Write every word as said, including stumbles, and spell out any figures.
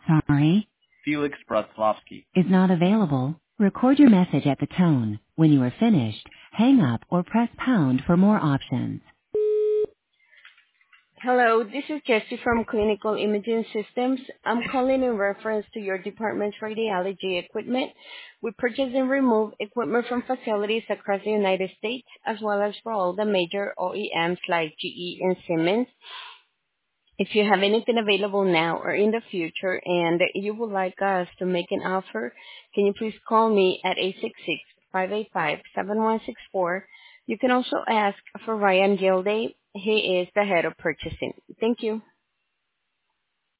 Sorry, Felix Bratzlovsky. is not available. Record your message at the tone. When you are finished, hang up or press pound for more options. Hello, this is Jessie from Clinical Imaging Systems. I'm calling in reference to your department's radiology equipment. We purchase and remove equipment from facilities across the United States, as well as for all the major O E Ms like G E and Siemens. If you have anything available now or in the future and you would like us to make an offer, can you please call me at eight six six, five eight five, seven one six four. You can also ask for Ryan Gilday. He is the head of purchasing. Thank you.